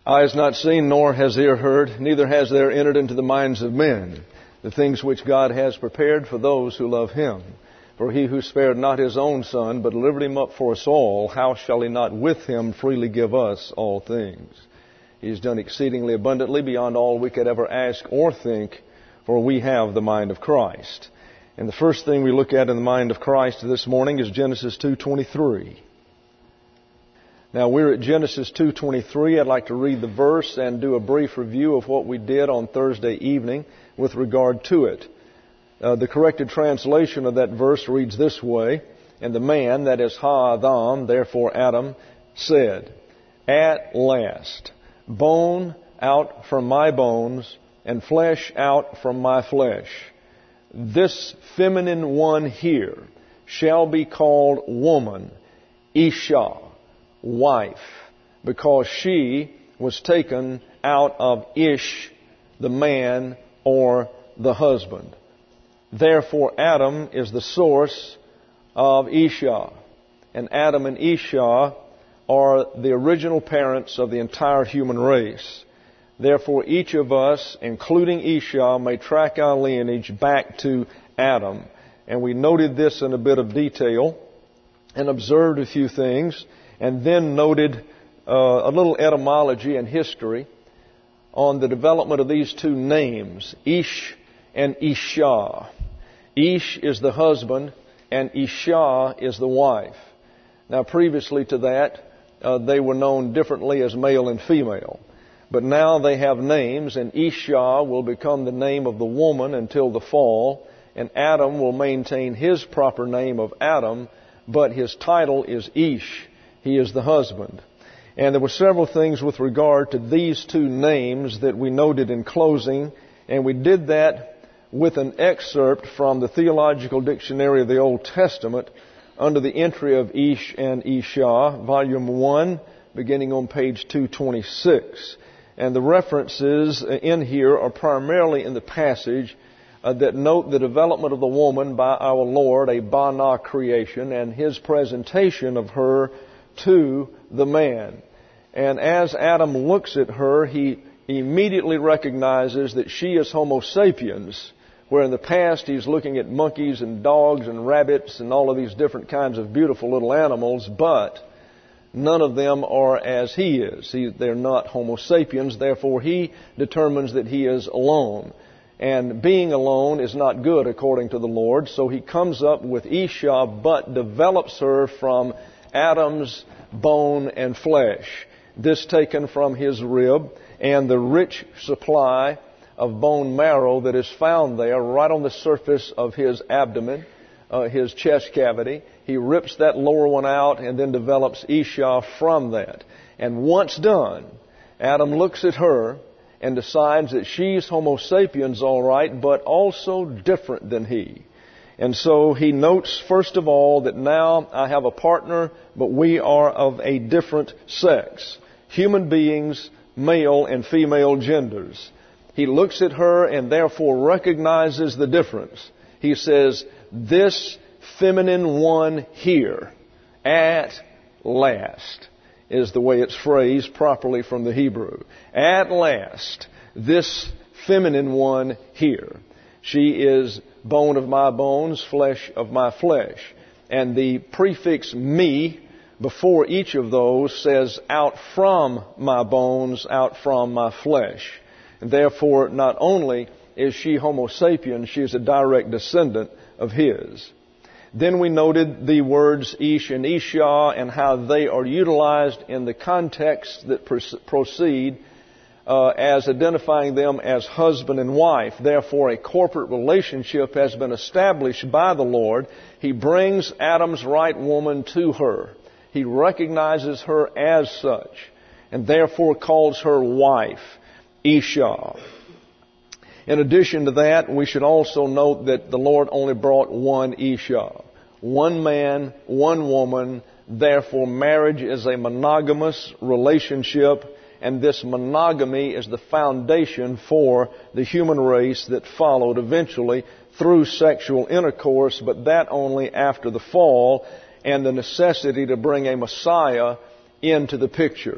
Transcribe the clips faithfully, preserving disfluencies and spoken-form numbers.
Eye has not seen, nor has ear heard, neither has there entered into the minds of men the things which God has prepared for those who love Him. For He who spared not His own Son, but delivered Him up for us all, how shall He not with Him freely give us all things? He has done exceedingly abundantly beyond all we could ever ask or think, for we have the mind of Christ. And the first thing we look at in the mind of Christ this morning is Genesis two twenty-three. Now we're at Genesis two twenty-three. I'd like to read the verse and do a brief review of what we did on Thursday evening with regard to it. Uh, the corrected translation of that verse reads this way: And the man, that is Ha-Adam, therefore Adam, said, At last, bone out from my bones, and flesh out from my flesh. This feminine one here shall be called woman, Isha, wife, because she was taken out of Ish, the man or the husband. Therefore, Adam is the source of Isha. And Adam and Isha are the original parents of the entire human race. Therefore, each of us, including Isha, may track our lineage back to Adam. And we noted this in a bit of detail and observed a few things, and then noted uh, a little etymology and history on the development of these two names, Ish and Isha. Ish is the husband, and Isha is the wife. Now, previously to that, uh, they were known differently as male and female. But now they have names, and Isha will become the name of the woman until the fall, and Adam will maintain his proper name of Adam, but his title is Ish. He is the husband. And there were several things with regard to these two names that we noted in closing, and we did that with an excerpt from the Theological Dictionary of the Old Testament under the entry of Ish and Isha, Volume one, beginning on page two twenty-six. And the references in here are primarily in the passage uh, that note the development of the woman by our Lord, a Bana creation, and His presentation of her to the man. And as Adam looks at her, he immediately recognizes that she is Homo sapiens, where in the past he's looking at monkeys and dogs and rabbits and all of these different kinds of beautiful little animals, but none of them are as he is. He, they're not Homo sapiens, therefore he determines that he is alone. And being alone is not good according to the Lord, so he comes up with Isha, but develops her from Adam's bone and flesh, this taken from his rib, and the rich supply of bone marrow that is found there right on the surface of his abdomen, uh, his chest cavity. He rips that lower one out and then develops Isha from that. And once done, Adam looks at her and decides that she's Homo sapiens all right, but also different than he. And so he notes, first of all, that now I have a partner, but we are of a different sex. Human beings, male and female genders. He looks at her and therefore recognizes the difference. He says, this feminine one here, at last, is the way it's phrased properly from the Hebrew. At last, this feminine one here. She is bone of my bones, flesh of my flesh. And the prefix me before each of those says out from my bones, out from my flesh. And therefore, not only is she Homo sapiens, she is a direct descendant of his. Then we noted the words Ish and Isha and how they are utilized in the context that proceed uh, as identifying them as husband and wife. Therefore, a corporate relationship has been established by the Lord. He brings Adam's right woman to her. He recognizes her as such and therefore calls her wife, Isha. In addition to that, we should also note that the Lord only brought one Isha. One man, one woman. Therefore, marriage is a monogamous relationship, and this monogamy is the foundation for the human race that followed eventually through sexual intercourse, but that only after the fall and the necessity to bring a Messiah into the picture.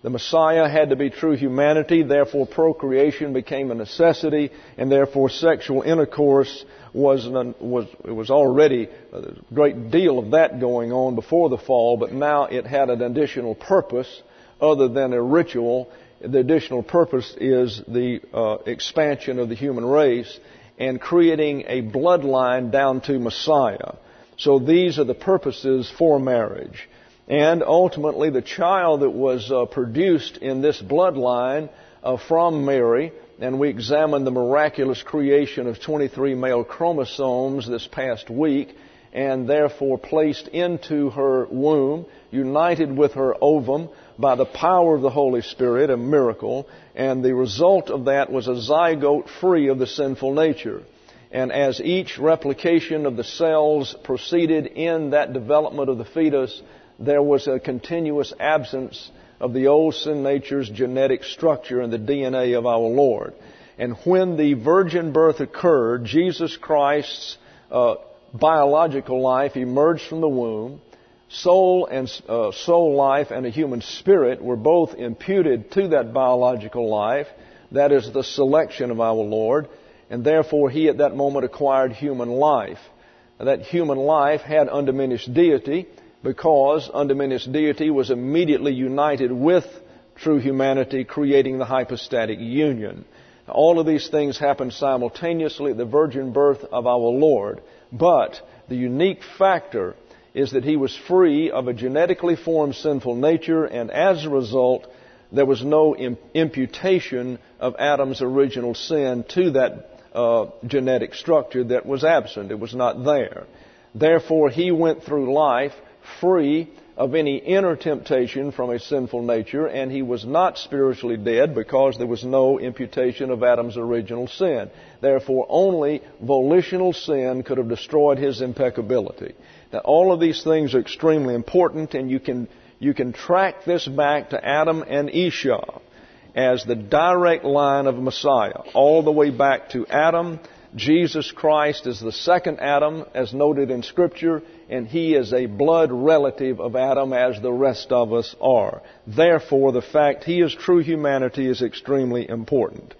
The Messiah had to be true humanity, therefore procreation became a necessity, and therefore sexual intercourse was, an, was it was already a great deal of that going on before the fall, but now it had an additional purpose other than a ritual. The additional purpose is the uh, expansion of the human race and creating a bloodline down to Messiah. So these are the purposes for marriage. And ultimately, the child that was uh, produced in this bloodline uh, from Mary, and we examined the miraculous creation of twenty-three male chromosomes this past week, and therefore placed into her womb, united with her ovum by the power of the Holy Spirit, a miracle, and the result of that was a zygote free of the sinful nature. And as each replication of the cells proceeded in that development of the fetus, there was a continuous absence of the old sin nature's genetic structure and the D N A of our Lord. And when the virgin birth occurred, Jesus Christ's uh, biological life emerged from the womb. Soul and uh, soul life and a human spirit were both imputed to that biological life. That is the selection of our Lord. And therefore He at that moment acquired human life. Now, that human life had undiminished deity, because undiminished deity was immediately united with true humanity, creating the hypostatic union. All of these things happened simultaneously at the virgin birth of our Lord. But the unique factor is that He was free of a genetically formed sinful nature, and as a result, there was no imputation of Adam's original sin to that uh, genetic structure that was absent. It was not there. Therefore, He went through life free of any inner temptation from a sinful nature, and He was not spiritually dead because there was no imputation of Adam's original sin. Therefore, only volitional sin could have destroyed His impeccability. Now, all of these things are extremely important, and you can you can track this back to Adam and Esau as the direct line of Messiah, all the way back to Adam. Jesus Christ is the second Adam, as noted in Scripture, and He is a blood relative of Adam, as the rest of us are. Therefore, the fact He is true humanity is extremely important.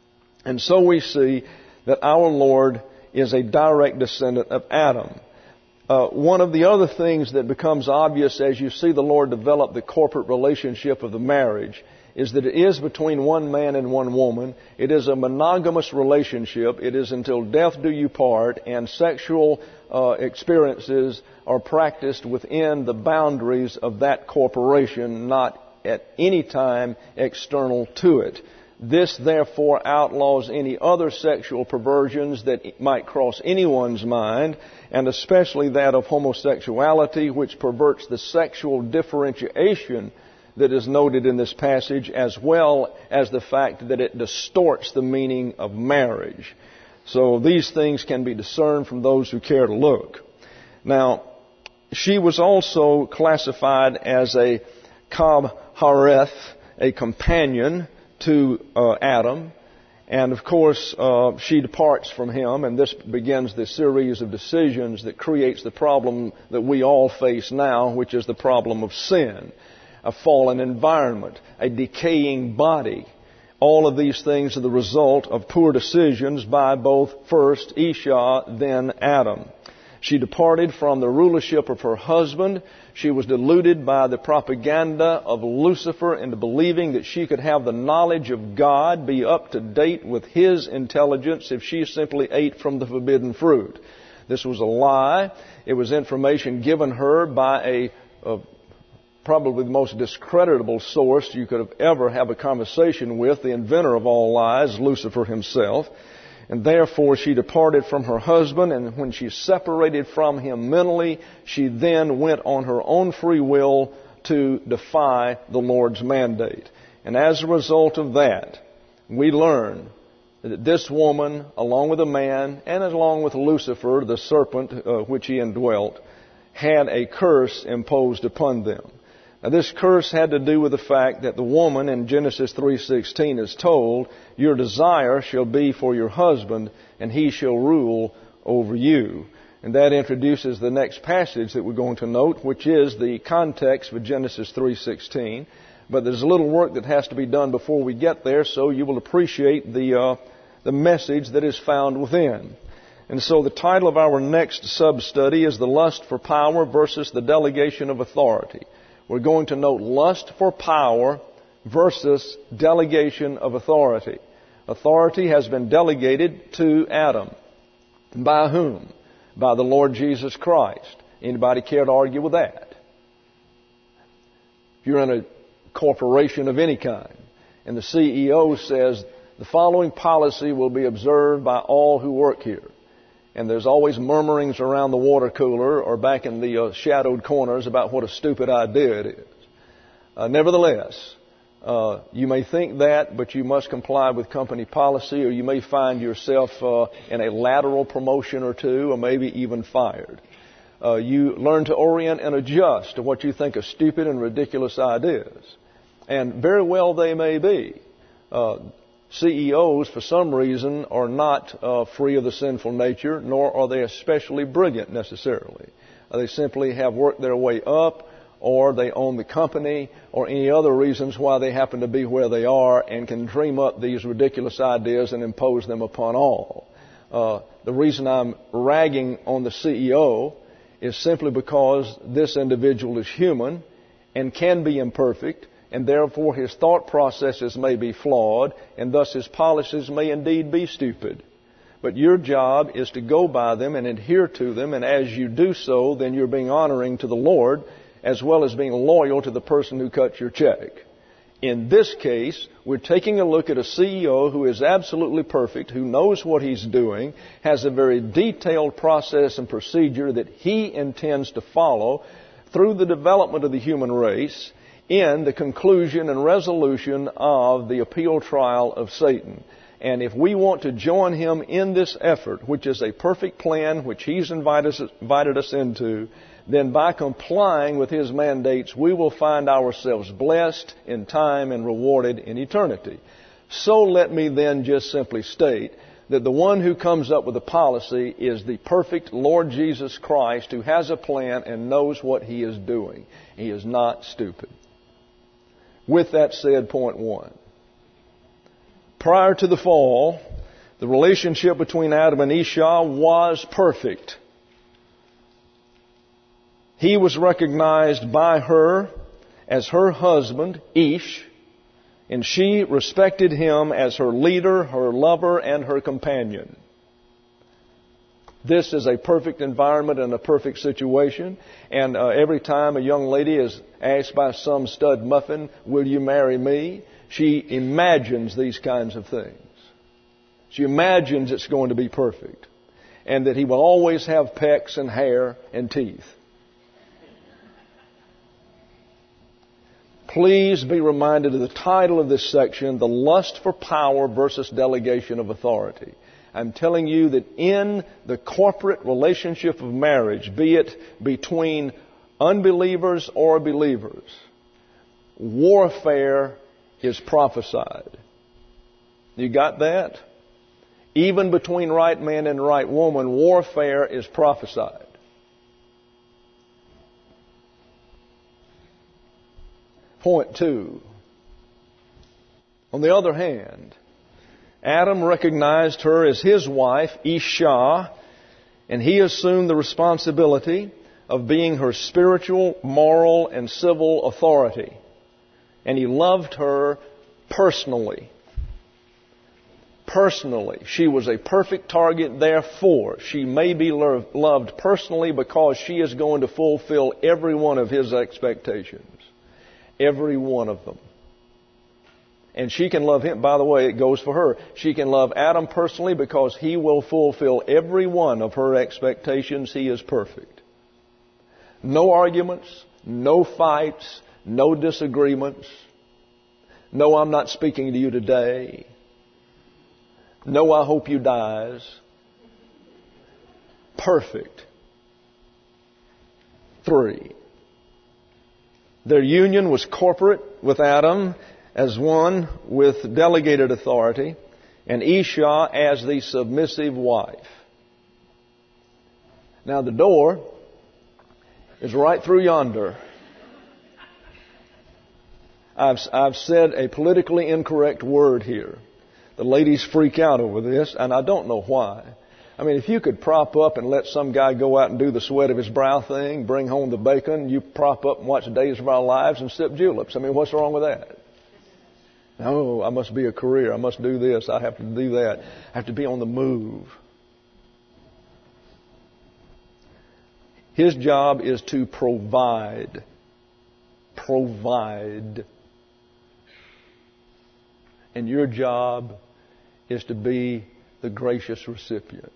And so we see that our Lord is a direct descendant of Adam. Uh, one of the other things that becomes obvious as you see the Lord develop the corporate relationship of the marriage is that it is between one man and one woman. It is a monogamous relationship. It is until death do you part, and sexual uh, experiences are practiced within the boundaries of that corporation, not at any time external to it. This, therefore, outlaws any other sexual perversions that might cross anyone's mind, and especially that of homosexuality, which perverts the sexual differentiation that is noted in this passage, as well as the fact that it distorts the meaning of marriage. So these things can be discerned from those who care to look. Now, she was also classified as a Kabhareth, a companion to uh, Adam. And of course, uh, she departs from him, and this begins the series of decisions that creates the problem that we all face now, which is the problem of sin. A fallen environment, a decaying body. All of these things are the result of poor decisions by both first Esau, then Adam. She departed from the rulership of her husband. She was deluded by the propaganda of Lucifer into believing that she could have the knowledge of God, be up to date with His intelligence if she simply ate from the forbidden fruit. This was a lie. It was information given her by a, a probably the most discreditable source you could have ever have a conversation with, the inventor of all lies, Lucifer himself. And therefore she departed from her husband, and when she separated from him mentally, she then went on her own free will to defy the Lord's mandate. And as a result of that, we learn that this woman, along with a man, and along with Lucifer, the serpent uh, which he indwelt, had a curse imposed upon them. Now, this curse had to do with the fact that the woman in Genesis three sixteen is told, "Your desire shall be for your husband, and he shall rule over you." And that introduces the next passage that we're going to note, which is the context for Genesis three sixteen. But there's a little work that has to be done before we get there, so you will appreciate the, uh, the message that is found within. And so the title of our next sub-study is The Lust for Power versus the Delegation of Authority. We're going to note lust for power versus delegation of authority. Authority has been delegated to Adam. By whom? By the Lord Jesus Christ. Anybody care to argue with that? If you're in a corporation of any kind, and the C E O says, the following policy will be observed by all who work here. And there's always murmurings around the water cooler or back in the uh, shadowed corners about what a stupid idea it is. Uh, nevertheless, uh, you may think that, but you must comply with company policy, or you may find yourself uh, in a lateral promotion or two, or maybe even fired. Uh, you learn to orient and adjust to what you think are stupid and ridiculous ideas. And very well they may be. Uh, C E Os, for some reason, are not uh, free of the sinful nature, nor are they especially brilliant necessarily. Uh, they simply have worked their way up, or they own the company, or any other reasons why they happen to be where they are and can dream up these ridiculous ideas and impose them upon all. Uh, the reason I'm ragging on the C E O is simply because this individual is human and can be imperfect, and therefore his thought processes may be flawed, and thus his policies may indeed be stupid. But your job is to go by them and adhere to them, and as you do so, then you're being honoring to the Lord, as well as being loyal to the person who cuts your check. In this case, we're taking a look at a C E O who is absolutely perfect, who knows what he's doing, has a very detailed process and procedure that he intends to follow through the development of the human race, in the conclusion and resolution of the appeal trial of Satan. And if we want to join him in this effort, which is a perfect plan which he's invited us, invited us into, then by complying with his mandates, we will find ourselves blessed in time and rewarded in eternity. So let me then just simply state that the one who comes up with a policy is the perfect Lord Jesus Christ, who has a plan and knows what he is doing. He is not stupid. With that said, point one. Prior to the fall, the relationship between Adam and Esau was perfect. He was recognized by her as her husband, Ish, and she respected him as her leader, her lover, and her companion. This is a perfect environment and a perfect situation. And uh, every time a young lady is asked by some stud muffin, will you marry me? She imagines these kinds of things. She imagines it's going to be perfect. And that he will always have pecs and hair and teeth. Please be reminded of the title of this section, The Lust for Power versus Delegation of Authority. I'm telling you that in the corporate relationship of marriage, be it between unbelievers or believers, warfare is prophesied. You got that? Even between right man and right woman, warfare is prophesied. Point two. On the other hand, Adam recognized her as his wife, Isha, and he assumed the responsibility of being her spiritual, moral, and civil authority. And he loved her personally. Personally. She was a perfect target, therefore she may be loved personally because she is going to fulfill every one of his expectations. Every one of them. And she can love him. By the way, it goes for her. She can love Adam personally because he will fulfill every one of her expectations. He is perfect. No arguments, no fights, no disagreements. No, I'm not speaking to you today. No, I hope you dies. Perfect. Three. Their union was corporate with Adam as one with delegated authority, and Isha as the submissive wife. Now the door is right through yonder. I've, I've said a politically incorrect word here. The ladies freak out over this, and I don't know why. I mean, if you could prop up and let some guy go out and do the sweat of his brow thing, bring home the bacon, you prop up and watch Days of Our Lives and sip juleps. I mean, what's wrong with that? No, I must be a career. I must do this. I have to do that. I have to be on the move. His job is to provide. Provide. And your job is to be the gracious recipient.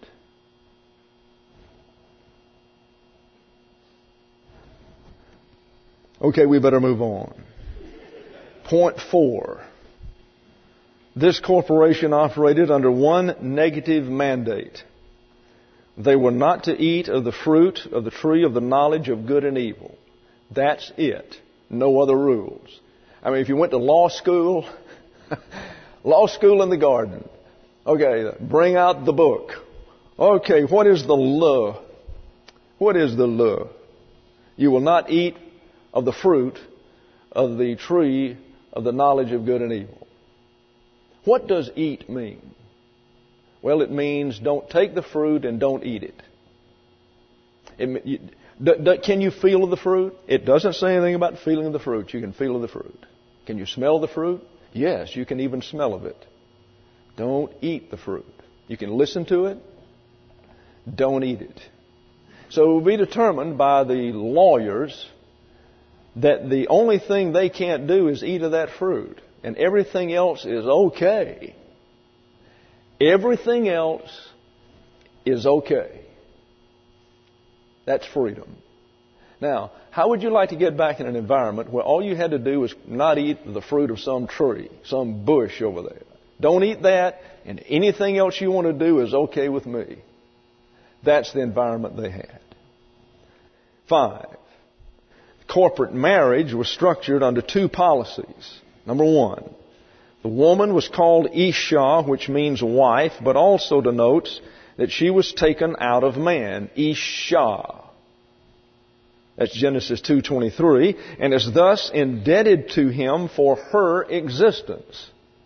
Okay, we better move on. Point four. This corporation operated under one negative mandate. They were not to eat of the fruit of the tree of the knowledge of good and evil. That's it. No other rules. I mean, if you went to law school, law school in the garden. Okay, bring out the book. Okay, what is the law? What is the law? You will not eat of the fruit of the tree of the knowledge of good and evil. What does eat mean? Well, it means don't take the fruit and don't eat it. it you, d- d- can you feel of the fruit? It doesn't say anything about feeling of the fruit. You can feel of the fruit. Can you smell the fruit? Yes, you can even smell of it. Don't eat the fruit. You can listen to it. Don't eat it. So it will be determined by the lawyers that the only thing they can't do is eat of that fruit. And everything else is okay. Everything else is okay. That's freedom. Now, how would you like to get back in an environment where all you had to do was not eat the fruit of some tree, some bush over there? Don't eat that, and anything else you want to do is okay with me. That's the environment they had. Five. Corporate marriage was structured under two policies. Number one, the woman was called Isha, which means wife, but also denotes that she was taken out of man. Isha. That's Genesis two twenty-three, and is thus indebted to him for her existence.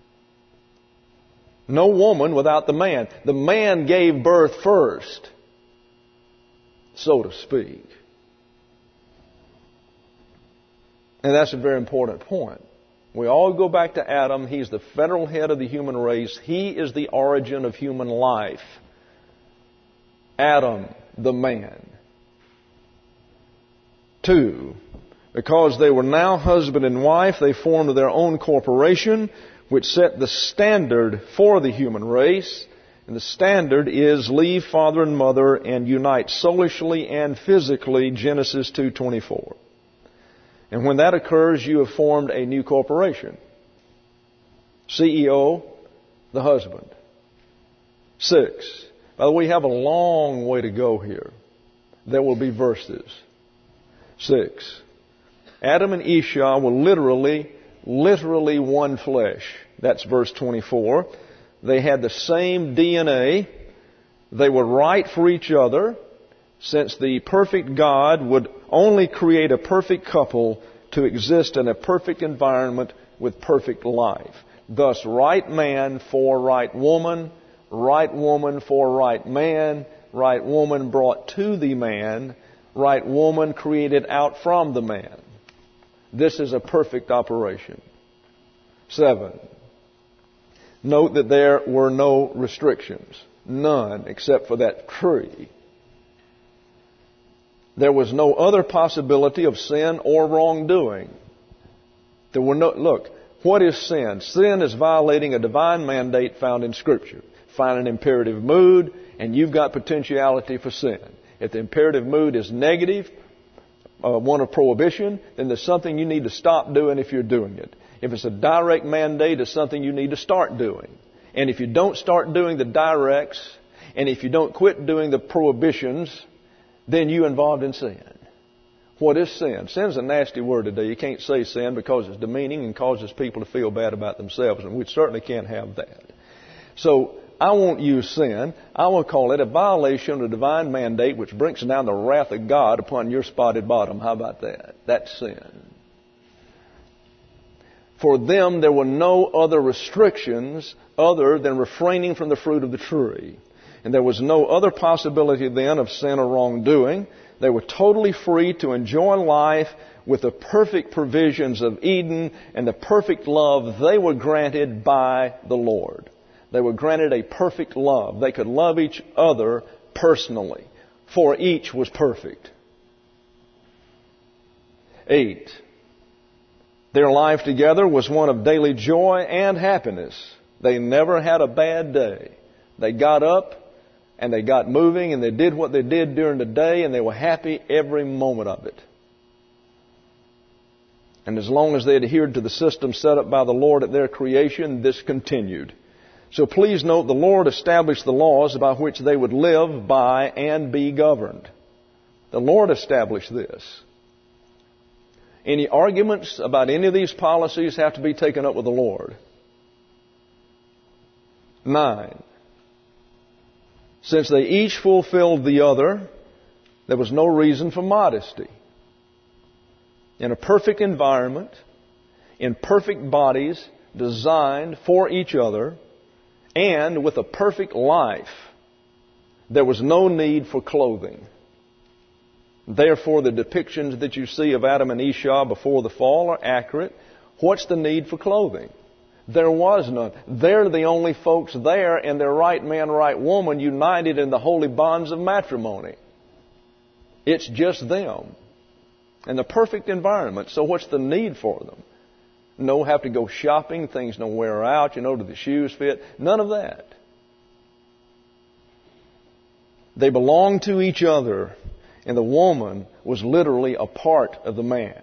No woman without the man. The man gave birth first, so to speak. And that's a very important point. We all go back to Adam. He's the federal head of the human race. He is the origin of human life. Adam, the man. Two, because they were now husband and wife, they formed their own corporation, which set the standard for the human race. And the standard is leave father and mother and unite soulishly and physically, Genesis two twenty-four. And when that occurs, you have formed a new corporation. C E O, the husband. Six. By the way, we have a long way to go here. There will be verses. Six. Adam and Isha were literally, literally one flesh. That's verse twenty-four. They had the same D N A. They were right for each other, since the perfect God would only create a perfect couple to exist in a perfect environment with perfect life. Thus, right man for right woman, right woman for right man, right woman brought to the man, right woman created out from the man. This is a perfect operation. Seven. Note that there were no restrictions. None except for that tree. There was no other possibility of sin or wrongdoing. There were no, look, what is sin? Sin is violating a divine mandate found in Scripture. Find an imperative mood, and you've got potentiality for sin. If the imperative mood is negative, uh, one of prohibition, then there's something you need to stop doing if you're doing it. If it's a direct mandate, it's something you need to start doing. And if you don't start doing the directs, and if you don't quit doing the prohibitions, then you're involved in sin. What is sin? Sin's a nasty word today. You can't say sin because it's demeaning and causes people to feel bad about themselves, and we certainly can't have that. So I won't use sin. I will call it a violation of the divine mandate which brings down the wrath of God upon your spotted bottom. How about that? That's sin. For them, there were no other restrictions other than refraining from the fruit of the tree. And there was no other possibility then of sin or wrongdoing. They were totally free to enjoy life with the perfect provisions of Eden and the perfect love they were granted by the Lord. They were granted a perfect love. They could love each other personally, for each was perfect. Eight. Their life together was one of daily joy and happiness. They never had a bad day. They got up and they got moving and they did what they did during the day and they were happy every moment of it. And as long as they adhered to the system set up by the Lord at their creation, this continued. So please note the Lord established the laws by which they would live by and be governed. The Lord established this. Any arguments about any of these policies have to be taken up with the Lord. Nine. Since they each fulfilled the other, there was no reason for modesty. In a perfect environment, in perfect bodies designed for each other, and with a perfect life, there was no need for clothing. Therefore, the depictions that you see of Adam and Esau before the fall are accurate. What's the need for clothing? There was none. They're the only folks there in their right man, right woman, united in the holy bonds of matrimony. It's just them. In the perfect environment. So what's the need for them? No have to go shopping. Things don't wear out. You know, do the shoes fit? None of that. They belong to each other. And the woman was literally a part of the man.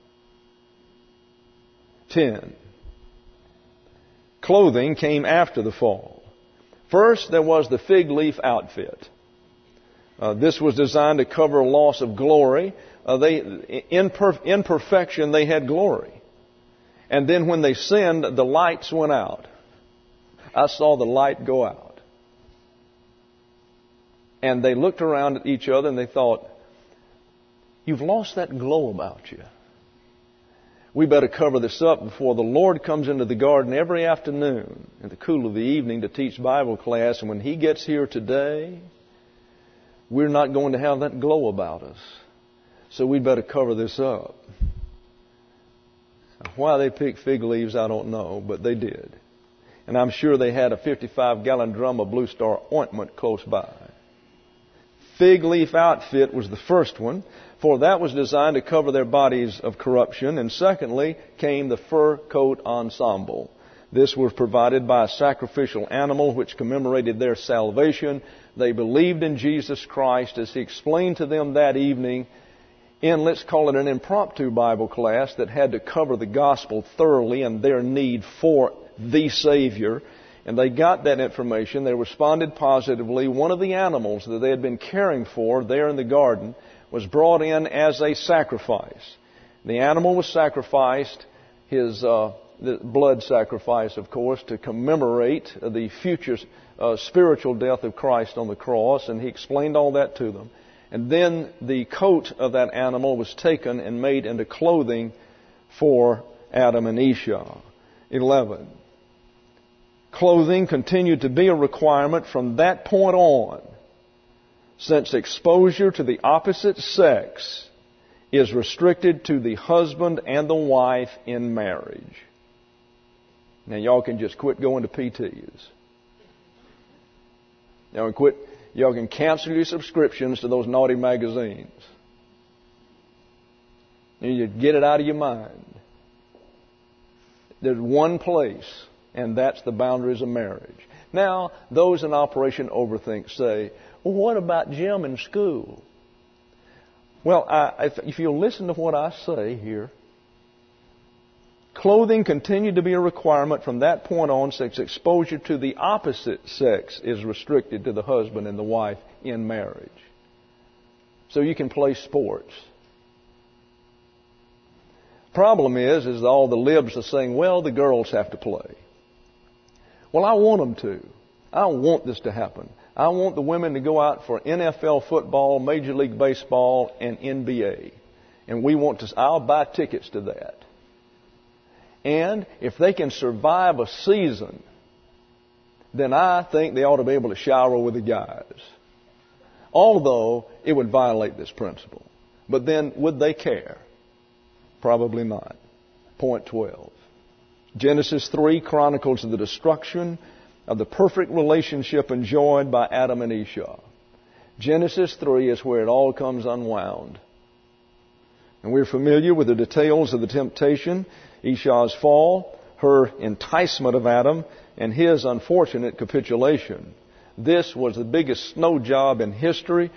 Ten. Clothing came after the fall. First, there was the fig leaf outfit. Uh, this was designed to cover loss of glory. Uh, they, in perf- imperfection, they had glory. And then when they sinned, the lights went out. I saw the light go out. And they looked around at each other and they thought, you've lost that glow about you. We better cover this up before the Lord comes into the garden every afternoon in the cool of the evening to teach Bible class. And when He gets here today, we're not going to have that glow about us. So we'd better cover this up. Why they picked fig leaves, I don't know, but they did. And I'm sure they had a fifty-five gallon drum of Blue Star ointment close by. Fig leaf outfit was the first one, for that was designed to cover their bodies of corruption. And secondly came the fur coat ensemble. This was provided by a sacrificial animal which commemorated their salvation. They believed in Jesus Christ as He explained to them that evening in, let's call it an impromptu Bible class that had to cover the gospel thoroughly and their need for the Savior. And they got that information. They responded positively. One of the animals that they had been caring for there in the garden was brought in as a sacrifice. The animal was sacrificed, his uh, the blood sacrifice, of course, to commemorate the future uh, spiritual death of Christ on the cross. And He explained all that to them. And then the coat of that animal was taken and made into clothing for Adam and Esau. Eleven. Clothing continued to be a requirement from that point on, since exposure to the opposite sex is restricted to the husband and the wife in marriage. Now y'all can just quit going to P Ts. Y'all can quit. Y'all can cancel your subscriptions to those naughty magazines. And you get it out of your mind. There's one place, and that's the boundaries of marriage. Now, those in Operation Overthink say, well, what about Jim in school? Well, I, if, if you'll listen to what I say here, clothing continued to be a requirement from that point on, since exposure to the opposite sex is restricted to the husband and the wife in marriage. So you can play sports. Problem is, is all the libs are saying, well, the girls have to play. Well, I want them to. I don't want this to happen. I want the women to go out for N F L football, Major League Baseball, and N B A. And we want to, I'll buy tickets to that. And if they can survive a season, then I think they ought to be able to shower with the guys. Although it would violate this principle. But then, would they care? Probably not. Point twelve. Genesis three chronicles the destruction of the perfect relationship enjoyed by Adam and Esau. Genesis three is where it all comes unwound. And we're familiar with the details of the temptation, Esau's fall, her enticement of Adam, and his unfortunate capitulation. This was the biggest snow job in history.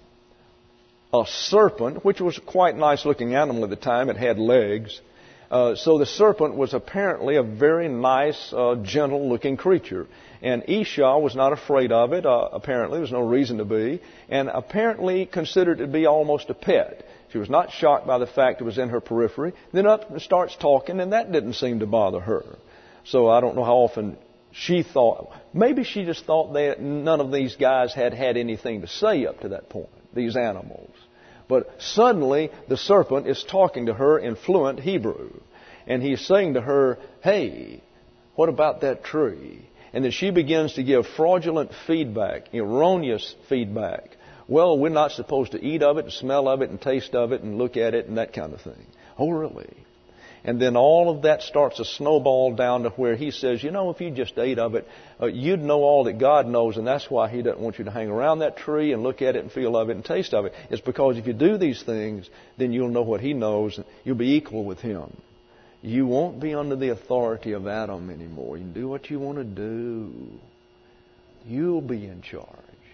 A serpent, which was a quite nice looking animal at the time, it had legs. Uh, so the serpent was apparently a very nice, uh, gentle looking creature. And Esau was not afraid of it, uh, apparently. There's no reason to be. And apparently considered it to be almost a pet. She was not shocked by the fact it was in her periphery. Then up and starts talking, and that didn't seem to bother her. So I don't know how often she thought, maybe she just thought that none of these guys had had anything to say up to that point, these animals. But suddenly the serpent is talking to her in fluent Hebrew. And he's saying to her, hey, what about that tree? And then she begins to give fraudulent feedback, erroneous feedback. Well, we're not supposed to eat of it and smell of it and taste of it and look at it and that kind of thing. Oh, really? And then all of that starts to snowball down to where he says, you know, if you just ate of it, uh, you'd know all that God knows, and that's why he doesn't want you to hang around that tree and look at it and feel of it and taste of it. It's because if you do these things, then you'll know what he knows. You'll be equal with him. You won't be under the authority of Adam anymore. You can do what you want to do. You'll be in charge.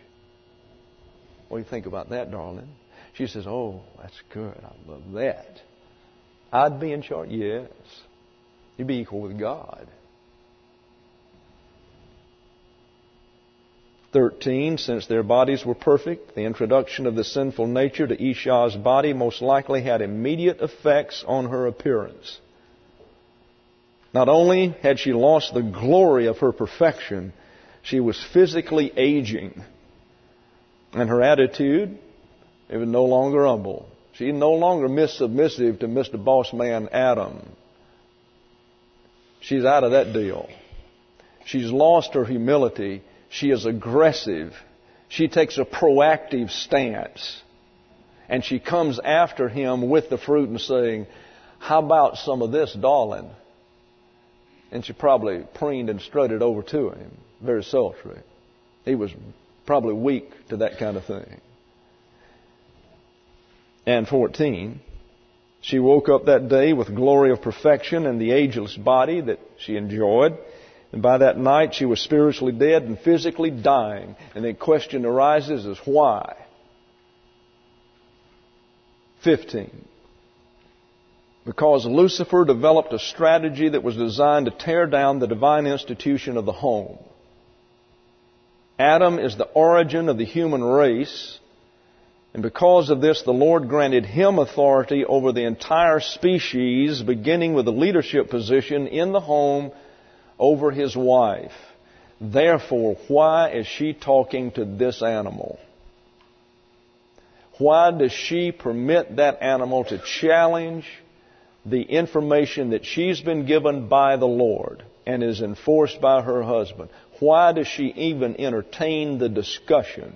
What do you think about that, darling? She says, oh, that's good. I love that. I'd be in charge? Yes. You'd be equal with God. thirteen, since their bodies were perfect, the introduction of the sinful nature to Esau's body most likely had immediate effects on her appearance. Not only had she lost the glory of her perfection, she was physically aging. And her attitude, it was no longer humble. She's no longer Miss Submissive to Mister Boss Man Adam. She's out of that deal. She's lost her humility. She is aggressive. She takes a proactive stance. And she comes after him with the fruit and saying, how about some of this, darling? And she probably preened and strutted over to him. Very sultry. He was probably weak to that kind of thing. And fourteen, she woke up that day with glory of perfection and the ageless body that she enjoyed. And by that night she was spiritually dead and physically dying. And the question arises is why? fifteen. Because Lucifer developed a strategy that was designed to tear down the divine institution of the home. Adam is the origin of the human race. And because of this, the Lord granted him authority over the entire species, beginning with the leadership position in the home over his wife. Therefore, why is she talking to this animal? Why does she permit that animal to challenge the information that she's been given by the Lord and is enforced by her husband? Why does she even entertain the discussion?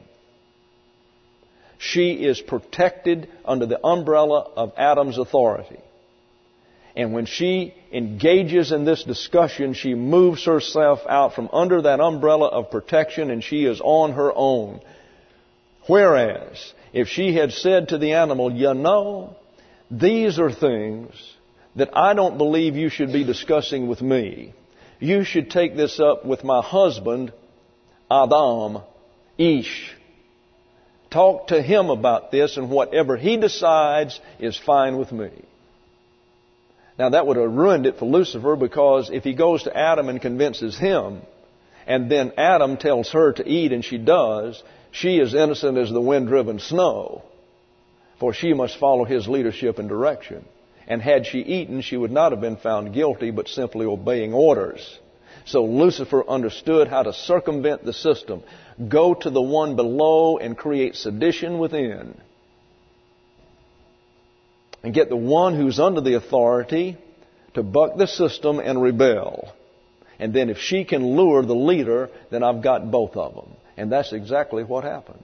She is protected under the umbrella of Adam's authority. And when she engages in this discussion, she moves herself out from under that umbrella of protection and she is on her own. Whereas, if she had said to the animal, you know, these are things that I don't believe you should be discussing with me. You should take this up with my husband, Adam, Ish. Talk to him about this, and whatever he decides is fine with me. Now that would have ruined it for Lucifer, because if he goes to Adam and convinces him, and then Adam tells her to eat and she does, she is innocent as the wind-driven snow, for she must follow his leadership and direction. And had she eaten, she would not have been found guilty, but simply obeying orders. So Lucifer understood how to circumvent the system. Go to the one below and create sedition within. And get the one who's under the authority to buck the system and rebel. And then if she can lure the leader, then I've got both of them. And that's exactly what happened.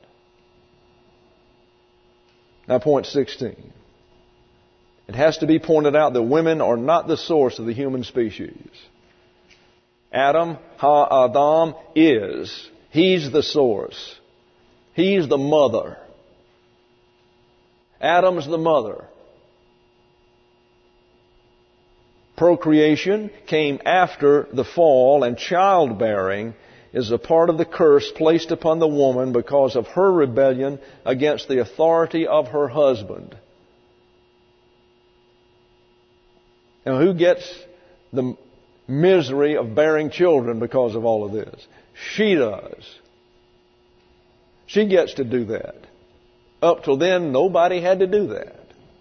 Now, point sixteen. It has to be pointed out that women are not the source of the human species. Adam, Ha-Adam, is. He's the source. He's the mother. Adam's the mother. Procreation came after the fall, and childbearing is a part of the curse placed upon the woman because of her rebellion against the authority of her husband. Now, who gets the misery of bearing children because of all of this? She does. She gets to do that. Up till then, nobody had to do that.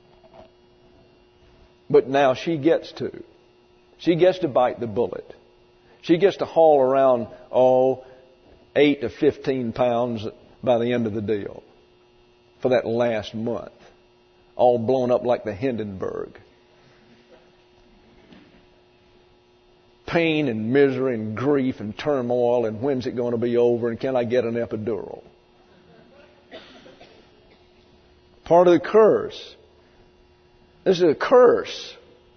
But now she gets to. She gets to bite the bullet. She gets to haul around, oh, eight to fifteen pounds by the end of the deal for that last month. All blown up like the Hindenburg. Pain and misery and grief and turmoil, and when's it going to be over, and can I get an epidural? Part of the curse. This is a curse.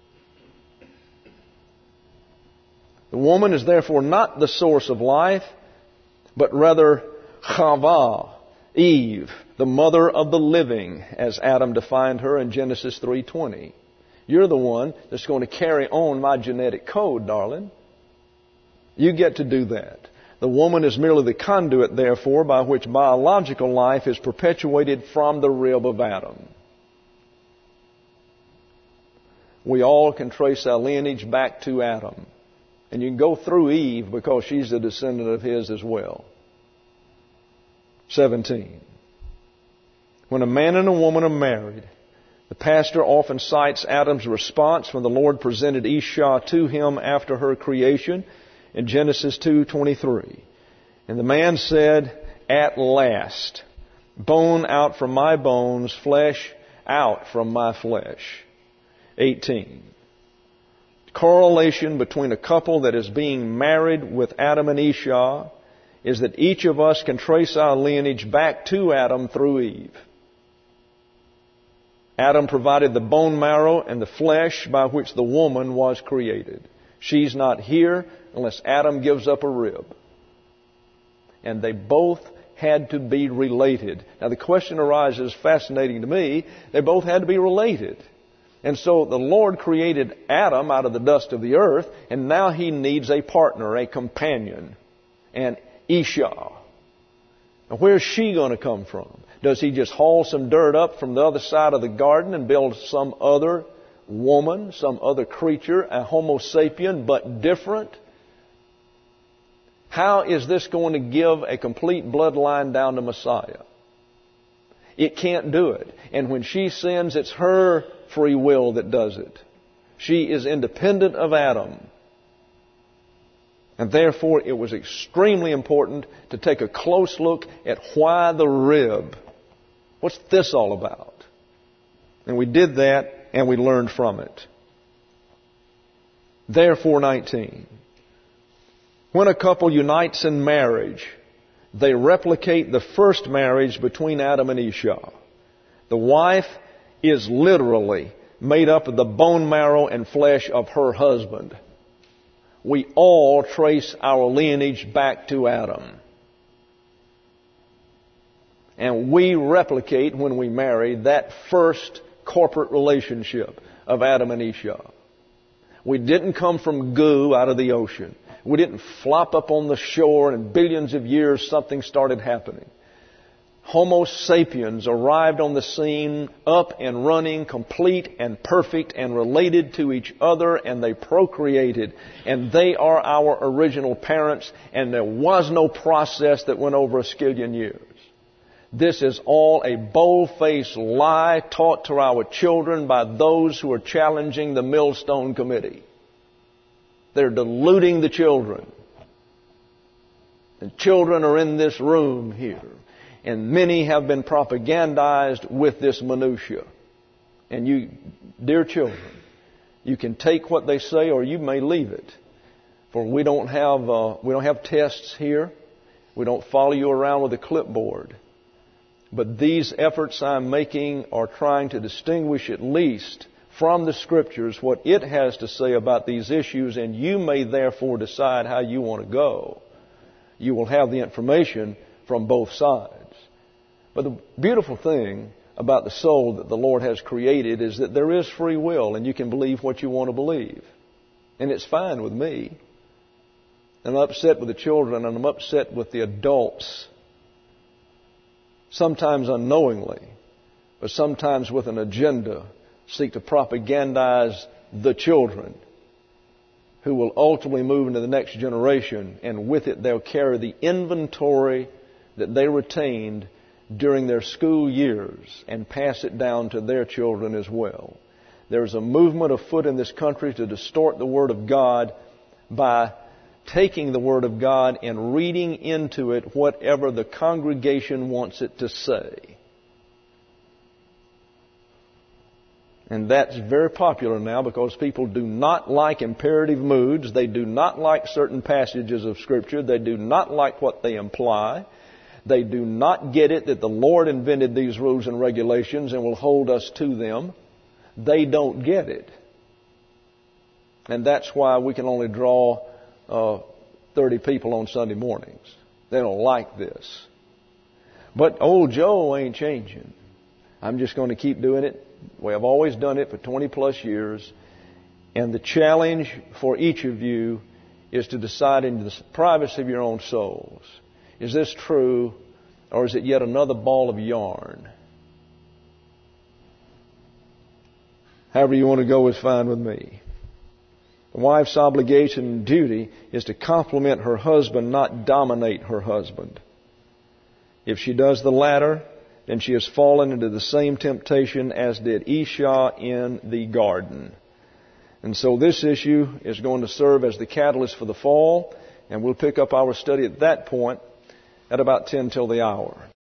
The woman is therefore not the source of life, but rather Chava, Eve, the mother of the living, as Adam defined her in Genesis three twenty. You're the one that's going to carry on my genetic code, darling. You get to do that. The woman is merely the conduit, therefore, by which biological life is perpetuated from the rib of Adam. We all can trace our lineage back to Adam. And you can go through Eve because she's a descendant of his as well. seventeen. When a man and a woman are married, the pastor often cites Adam's response when the Lord presented Isha to him after her creation in Genesis two twenty-three. And the man said, "At last, bone out from my bones, flesh out from my flesh." eighteen. Correlation between a couple that is being married with Adam and Isha is that each of us can trace our lineage back to Adam through Eve. Adam provided the bone marrow and the flesh by which the woman was created. She's not here unless Adam gives up a rib. And they both had to be related. Now the question arises, fascinating to me, they both had to be related. And so the Lord created Adam out of the dust of the earth, and now he needs a partner, a companion, an Isha. Now where's she going to come from? Does he just haul some dirt up from the other side of the garden and build some other woman, some other creature, a Homo sapien, but different? How is this going to give a complete bloodline down to Messiah? It can't do it. And when she sins, it's her free will that does it. She is independent of Adam. And therefore, it was extremely important to take a close look at why the rib. What's this all about? And we did that, and we learned from it. Therefore, nineteen. When a couple unites in marriage, they replicate the first marriage between Adam and Isha. The wife is literally made up of the bone marrow and flesh of her husband. We all trace our lineage back to Adam. And we replicate, when we marry, that first corporate relationship of Adam and Isha. We didn't come from goo out of the ocean. We didn't flop up on the shore and in billions of years something started happening. Homo sapiens arrived on the scene up and running, complete and perfect and related to each other, and they procreated. And they are our original parents, and there was no process that went over a skillion years. This is all a bold-faced lie taught to our children by those who are challenging the Millstone Committee. They're deluding the children. And children are in this room here. And many have been propagandized with this minutia. And you, dear children, You can take what they say or you may leave it. For we don't have, uh, we don't have tests here. We don't follow you around with a clipboard. But these efforts I'm making are trying to distinguish at least from the Scriptures what it has to say about these issues, and you may therefore decide how you want to go. You will have the information from both sides. But the beautiful thing about the soul that the Lord has created is that there is free will, and you can believe what you want to believe. And it's fine with me. And I'm upset with the children, and I'm upset with the adults, sometimes unknowingly, but sometimes with an agenda, seek to propagandize the children, who will ultimately move into the next generation, and with it they'll carry the inventory that they retained during their school years and pass it down to their children as well. There's a movement afoot in this country to distort the Word of God by taking the Word of God and reading into it whatever the congregation wants it to say. And that's very popular now because people do not like imperative moods. They do not like certain passages of Scripture. They do not like what they imply. They do not get it that the Lord invented these rules and regulations and will hold us to them. They don't get it. And that's why we can only draw uh, thirty people on Sunday mornings. They don't like this. But old Joe ain't changing. I'm just going to keep doing it the way I've always done it for twenty plus years. And the challenge for each of you is to decide in the privacy of your own souls, is this true or is it yet another ball of yarn? However you want to go is fine with me. The wife's obligation and duty is to complement her husband, not dominate her husband. If she does the latter, then she has fallen into the same temptation as did Esau in the garden. And so this issue is going to serve as the catalyst for the fall, and we'll pick up our study at that point at about ten till the hour.